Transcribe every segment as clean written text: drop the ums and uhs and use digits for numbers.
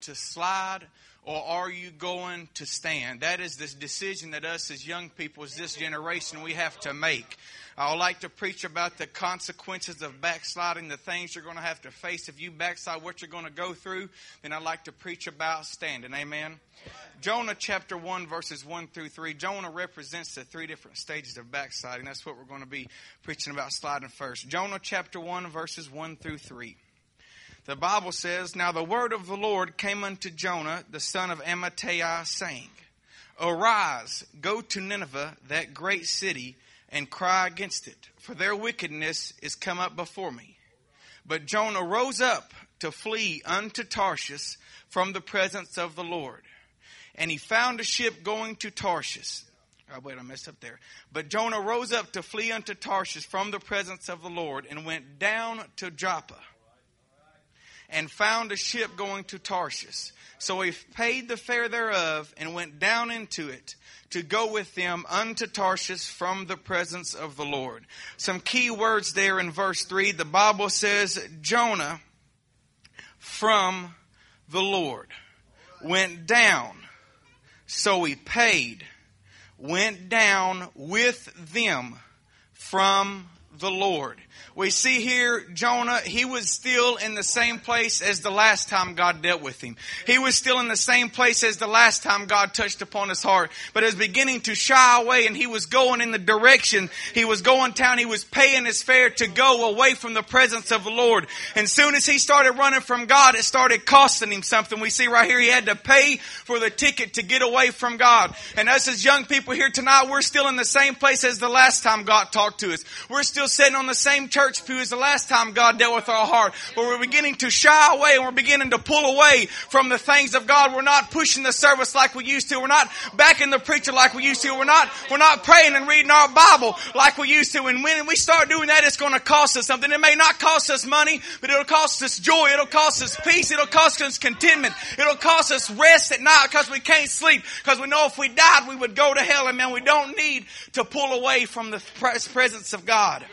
to slide, or are you going to stand? That is the decision that us as young people, as this generation, we have to make. I would like to preach about the consequences of backsliding, the things you're going to have to face if you backslide, what you're going to go through. Then I'd like to preach about standing. Amen. Jonah chapter 1 verses 1 through 3. Jonah represents the three different stages of backsliding. That's what we're going to be preaching about sliding first. Jonah chapter 1 verses 1 through 3. The Bible says, "Now the word of the Lord came unto Jonah, the son of Amittai, saying, Arise, go to Nineveh, that great city, and cry against it, for their wickedness is come up before me. But Jonah rose up to flee unto Tarshish from the presence of the Lord. And he found a ship going to Tarshish." Oh, wait, I messed up there. "But Jonah rose up to flee unto Tarshish from the presence of the Lord, and went down to Joppa, and found a ship going to Tarshish. So he paid the fare thereof, and went down into it, to go with them unto Tarshish from the presence of the Lord." Some key words there in verse 3. The Bible says, Jonah from the Lord went down. So he paid, went down with them from the Lord. We see here Jonah, he was still in the same place as the last time God dealt with him. He was still in the same place as the last time God touched upon his heart. But is beginning to shy away, and he was going in the direction. He was going down. He was paying his fare to go away from the presence of the Lord. And soon as he started running from God, it started costing him something. We see right here he had to pay for the ticket to get away from God. And us as young people here tonight, we're still in the same place as the last time God talked to us. We're still sitting on the same church pew as the last time God dealt with our heart. But we're beginning to shy away, and we're beginning to pull away from the things of God. We're not pushing the service like we used to. We're not backing the preacher like we used to. We're not praying and reading our Bible like we used to. And when we start doing that, it's going to cost us something. It may not cost us money, but it'll cost us joy. It'll cost us peace. It'll cost us contentment. It'll cost us rest at night because we can't sleep. Because we know if we died, we would go to hell. And man, we don't need to pull away from the presence of God.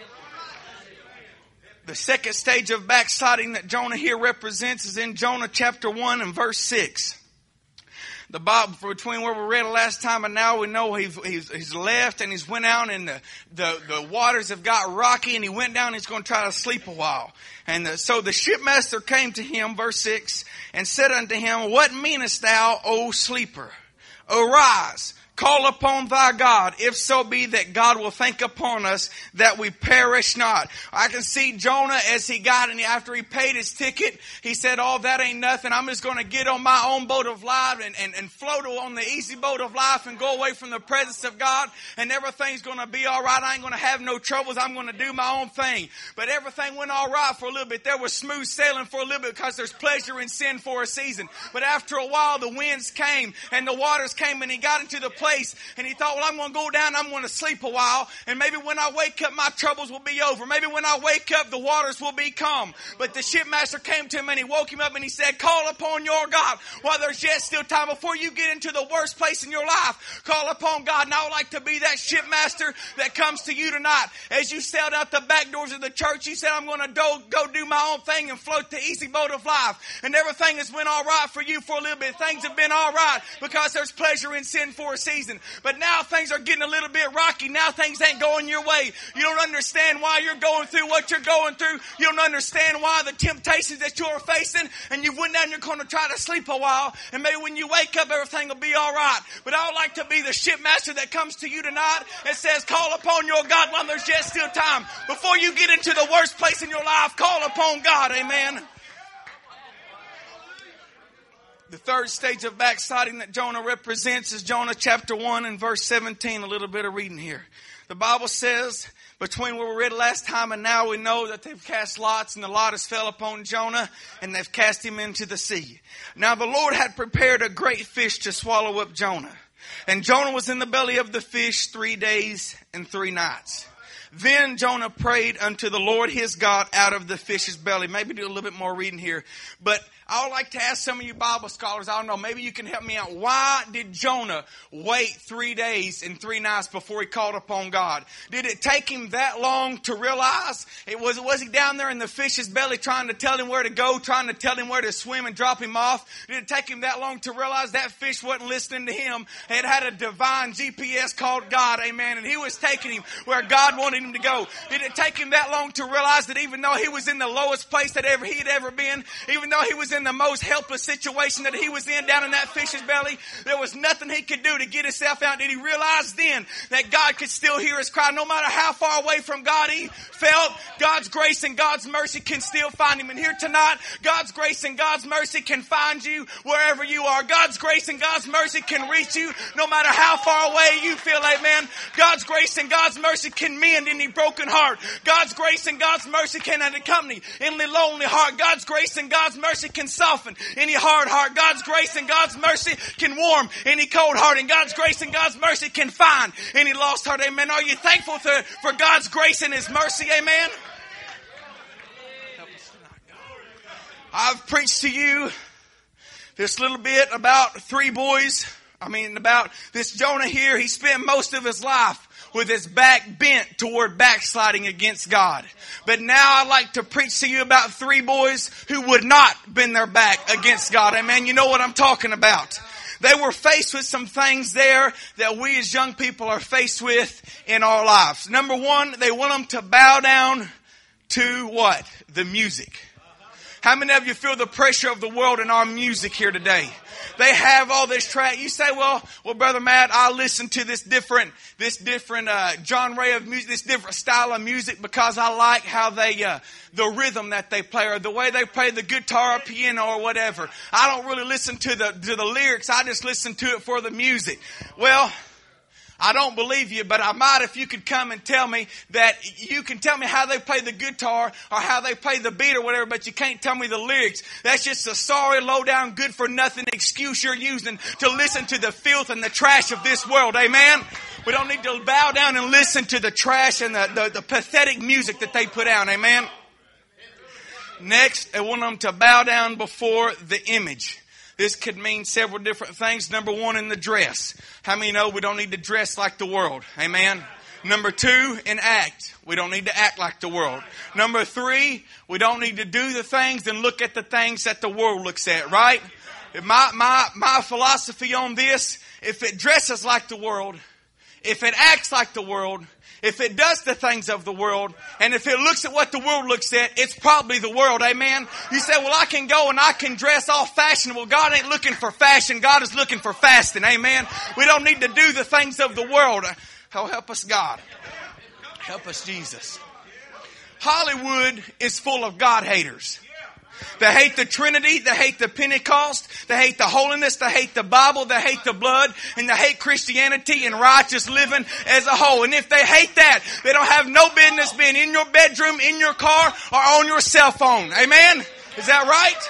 The second stage of backsliding that Jonah here represents is in Jonah chapter 1 and verse 6. The Bible, between where we read it last time and now, we know he's left and he's went out, and the waters have got rocky, and he went down and he's going to try to sleep a while. And so the shipmaster came to him, verse 6, and said unto him, What meanest thou, O sleeper? Arise, call upon thy God, if so be that God will think upon us that we perish not. I can see Jonah as he got, and after he paid his ticket, he said, "Oh, that ain't nothing. I'm just going to get on my own boat of life and float on the easy boat of life and go away from the presence of God, and everything's going to be all right. I ain't going to have no troubles. I'm going to do my own thing." But everything went all right for a little bit. There was smooth sailing for a little bit because there's pleasure in sin for a season. But after a while, the winds came and the waters came, and he got into the place, and he thought, well, I'm going to go down, I'm going to sleep a while, and maybe when I wake up, my troubles will be over. Maybe when I wake up, the waters will be calm. But the shipmaster came to him, and he woke him up, and he said, Call upon your God while there's yet still time. Before you get into the worst place in your life, call upon God. And I would like to be that shipmaster that comes to you tonight. As you sailed out the back doors of the church, you said, I'm going to go do my own thing and float the easy boat of life. And everything has went all right for you for a little bit. Things have been all right because there's pleasure in sin for a season. But now things are getting a little bit rocky. Now things ain't going your way. You don't understand why you're going through what you're going through. You don't understand why the temptations that you're facing. And you went down, you're going to try to sleep a while. And maybe when you wake up, everything will be all right. But I would like to be the shipmaster that comes to you tonight and says, call upon your God while there's yet still time. Before you get into the worst place in your life, call upon God. Amen. The third stage of backsliding that Jonah represents is Jonah chapter 1 and verse 17. A little bit of reading here. The Bible says, between where we read last time and now, we know that they've cast lots, and the lot has fell upon Jonah, and they've cast him into the sea. Now the Lord had prepared a great fish to swallow up Jonah. And Jonah was in the belly of the fish 3 days and 3 nights. Then Jonah prayed unto the Lord his God out of the fish's belly. Maybe do a little bit more reading here. But I would like to ask some of you Bible scholars, I don't know, maybe you can help me out. Why did Jonah wait 3 days and 3 nights before he called upon God? Did it take him that long to realize? Was he down there in the fish's belly trying to tell him where to go, trying to tell him where to swim and drop him off? Did it take him that long to realize that fish wasn't listening to him? It had a divine GPS called God, amen, and he was taking him where God wanted him to go. Did it take him that long to realize that even though he was in the lowest place that he had ever been, even though he was in the most helpless situation that he was in down in that fish's belly, there was nothing he could do to get himself out? Did he realize then that God could still hear his cry? No matter how far away from God he felt, God's grace and God's mercy can still find him. And here tonight, God's grace and God's mercy can find you wherever you are. God's grace and God's mercy can reach you no matter how far away you feel, amen. God's grace and God's mercy can mend any broken heart. God's grace and God's mercy can accompany any lonely heart. God's grace and God's mercy can soften any hard heart. God's grace and God's mercy can warm any cold heart. And God's grace and God's mercy can find any lost heart. Amen. Are you thankful for God's grace and His mercy? Amen. I've preached to you this little bit about about this Jonah here. He spent most of his life with his back bent toward backsliding against God. But now I'd like to preach to you about 3 boys who would not bend their back against God. Amen. You know what I'm talking about. They were faced with some things there that we as young people are faced with in our lives. Number 1, they want them to bow down to what? The music. How many of you feel the pressure of the world in our music here today? They have all this track. You say, well, Brother Matt, I listen to this different genre of music, this different style of music because I like how the rhythm that they play or the way they play the guitar or piano or whatever. I don't really listen to the lyrics. I just listen to it for the music. Well, I don't believe you, but I might if you could come and tell me that you can tell me how they play the guitar or how they play the beat or whatever, but you can't tell me the lyrics. That's just a sorry, low-down, good-for-nothing excuse you're using to listen to the filth and the trash of this world. Amen? We don't need to bow down and listen to the trash and the pathetic music that they put out. Amen? Next, they want them to bow down before the image. This could mean several different things. Number 1, in the dress. How many know we don't need to dress like the world? Amen. Number 2, in act. We don't need to act like the world. Number 3, we don't need to do the things and look at the things that the world looks at, right? My philosophy on this, if it dresses like the world, if it acts like the world, if it does the things of the world, and if it looks at what the world looks at, it's probably the world. Amen. You say, well, I can go and I can dress all fashionable. God ain't looking for fashion. God is looking for fasting. Amen. We don't need to do the things of the world. Oh, help us, God. Help us, Jesus. Hollywood is full of God haters. They hate the Trinity. They hate the Pentecost. They hate the holiness. They hate the Bible. They hate the blood. And they hate Christianity and righteous living as a whole. And if they hate that, they don't have no business being in your bedroom, in your car, or on your cell phone. Amen? Is that right?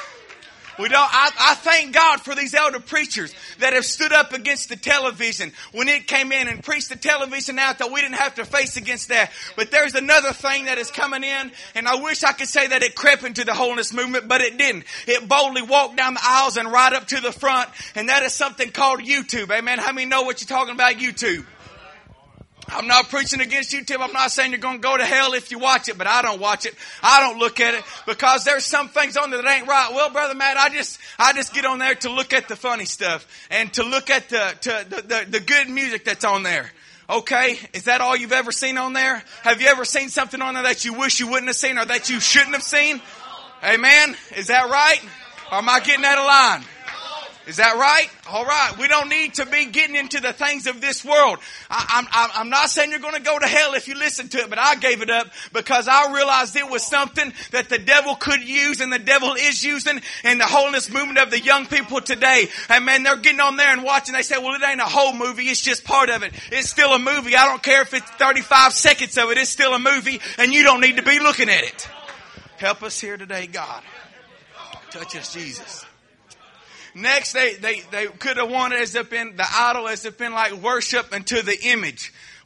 I thank God for these elder preachers that have stood up against the television when it came in and preached the television out that we didn't have to face against that. But there's another thing that is coming in, and I wish I could say that it crept into the holiness movement, but it didn't. It boldly walked down the aisles and right up to the front, and that is something called YouTube. Amen. How many know what you're talking about, YouTube? I'm not preaching against YouTube. I'm not saying you're going to go to hell if you watch it, but I don't watch it. I don't look at it because there's some things on there that ain't right. Well, Brother Matt, I just get on there to look at the funny stuff and to look at the good music that's on there. Okay, is that all you've ever seen on there? Have you ever seen something on there that you wish you wouldn't have seen or that you shouldn't have seen? Amen. Is that right? Or am I getting out of line? Is that right? All right. We don't need to be getting into the things of this world. I'm not saying you're going to go to hell if you listen to it, but I gave it up because I realized it was something that the devil could use and the devil is using in the holiness movement of the young people today. And man, they're getting on there and watching. They say, well, it ain't a whole movie. It's just part of it. It's still a movie. I don't care if it's 35 seconds of it. It's still a movie and you don't need to be looking at it. Help us here today, God. Touch us, Jesus. Next, they could have wanted as if been the idol, as if been like worship unto the image.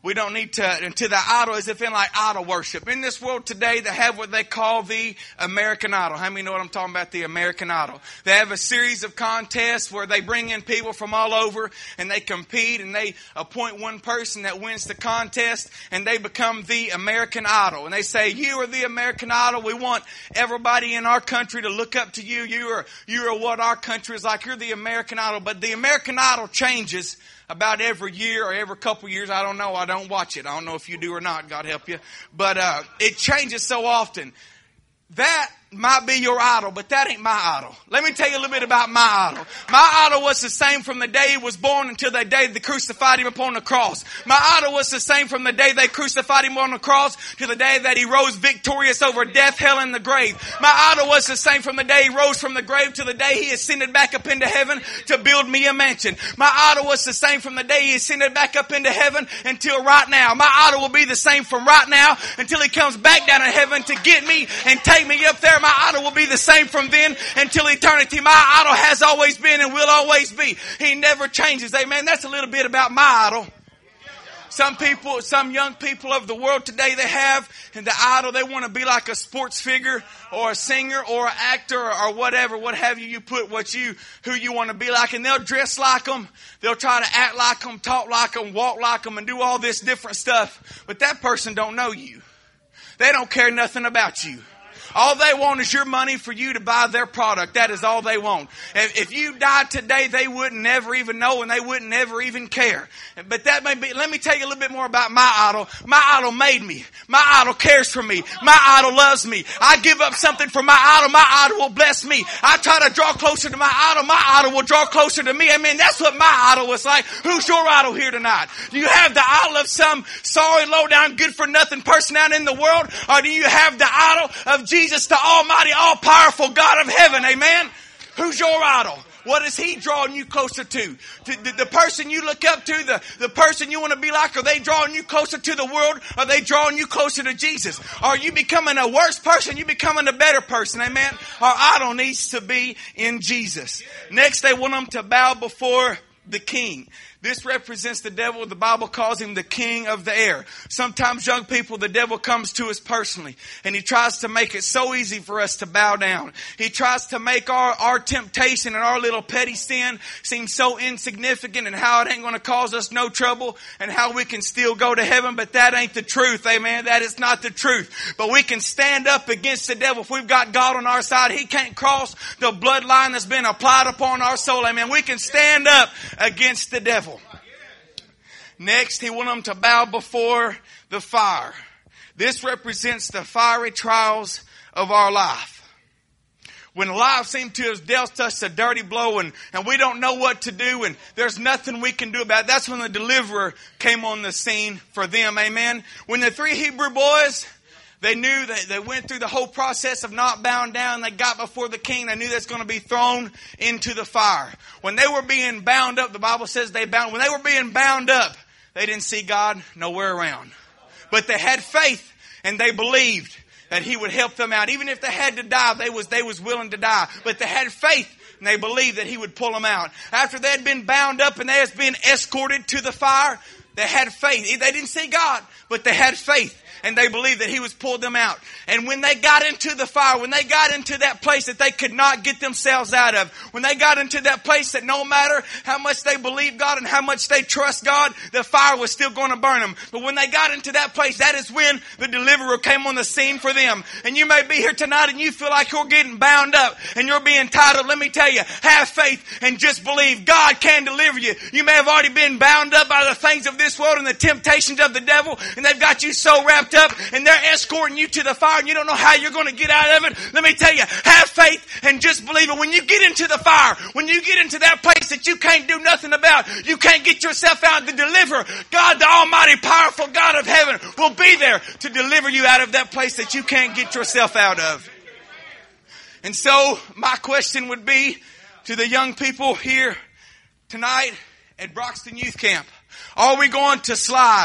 We don't need to the idol as if in like idol worship. In this world today, they have what they call the American Idol. How many know what I'm talking about, the American Idol? They have a series of contests where they bring in people from all over and they compete and they appoint one person that wins the contest and they become the American Idol. And they say, you are the American Idol. We want everybody in our country to look up to you. You are what our country is like. You're the American Idol. But the American Idol changes about every year or every couple years. I don't know. I don't watch it. I don't know if you do or not. God help you. But it changes so often. That might be your idol, but that ain't my idol. Let me tell you a little bit about my idol. My idol was the same from the day he was born until the day they crucified him upon the cross. My idol was the same from the day they crucified him on the cross to the day that he rose victorious over death, hell, and the grave. My idol was the same from the day he rose from the grave to the day he ascended back up into heaven to build me a mansion. My idol was the same from the day he ascended back up into heaven until right now. My idol will be the same from right now until he comes back down to heaven to get me and take me up there. My idol will be the same from then until eternity. My idol has always been and will always be. He never changes. Amen. That's a little bit about my idol. Some young people of the world today, they have in the idol, they want to be like a sports figure or a singer or an actor or whatever, what have you. You put who you want to be like, and they'll dress like them. They'll try to act like them, talk like them, walk like them, and do all this different stuff. But that person don't know you. They don't care nothing about you. All they want is your money for you to buy their product. That is all they want. If you died today, they wouldn't never even know and they wouldn't never even care. But that may be, let me tell you a little bit more about my idol. My idol made me. My idol cares for me. My idol loves me. I give up something for my idol. My idol will bless me. I try to draw closer to my idol. My idol will draw closer to me. Amen. That's what my idol was like. Who's your idol here tonight? Do you have the idol of some sorry, low down, good for nothing person out in the world? Or do you have the idol of Jesus, the almighty, all-powerful God of heaven? Amen? Who's your idol? What is he drawing you closer to? The person you look up to, the person you want to be like, are they drawing you closer to the world? Are they drawing you closer to Jesus? Are you becoming a worse person? Are you becoming a better person? Amen? Our idol needs to be in Jesus. Next, they want them to bow before the king. This represents the devil. The Bible calls him the king of the air. Sometimes, young people, the devil comes to us personally and he tries to make it so easy for us to bow down. He tries to make our temptation and our little petty sin seem so insignificant and how it ain't going to cause us no trouble and how we can still go to heaven. But that ain't the truth. Amen. That is not the truth. But we can stand up against the devil. If we've got God on our side, he can't cross the bloodline that's been applied upon our soul. Amen. We can stand up against the devil. Next, he wants them to bow before the fire. This represents the fiery trials of our life. When life seems to have dealt us a dirty blow and we don't know what to do and there's nothing we can do about it, that's when the deliverer came on the scene for them. Amen. When the 3 Hebrew boys, they knew that they went through the whole process of not bowing down. They got before the king. They knew that's going to be thrown into the fire. When they were being bound up, the Bible says when they were being bound up, they didn't see God nowhere around. But they had faith and they believed that he would help them out. Even if they had to die, they was willing to die. But they had faith and they believed that he would pull them out. After they had been bound up and they had been escorted to the fire, they had faith. They didn't see God, but they had faith. And they believed that he was pulled them out. And when they got into the fire, when they got into that place that they could not get themselves out of, when they got into that place that no matter how much they believed God and how much they trust God, the fire was still going to burn them. But when they got into that place, that is when the deliverer came on the scene for them. And you may be here tonight and you feel like you're getting bound up and you're being tied up. Let me tell you, have faith and just believe God can deliver you. You may have already been bound up by the things of this world and the temptations of the devil, and they've got you so wrapped up and they're escorting you to the fire and you don't know how you're going to get out of it. Let me tell you, have faith and just believe it. When you get into the fire, when you get into that place that you can't do nothing about, you can't get yourself out, the deliverer, God, the almighty, powerful God of heaven, will be there to deliver you out of that place that you can't get yourself out of. And so my question would be to the young people here tonight at Broxton Youth Camp, are we going to slide?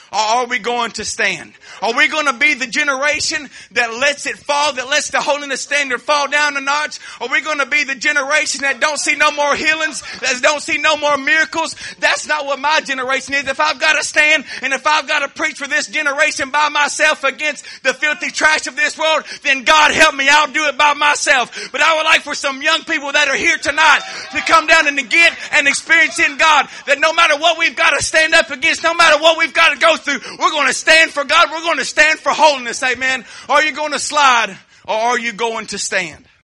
Or are we going to stand? Are we going to be the generation that lets it fall, that lets the holiness standard fall down a notch? Are we going to be the generation that don't see no more healings, that don't see no more miracles? That's not what my generation is. If I've got to stand and if I've got to preach for this generation by myself against the filthy trash of this world, then God help me, I'll do it by myself. But I would like for some young people that are here tonight to come down and to get and experience in God that no matter what we've got to stand up against, no matter what we've got to go through, we're going to stand for God. We're going to stand for holiness. Amen. Are you going to slide or are you going to stand?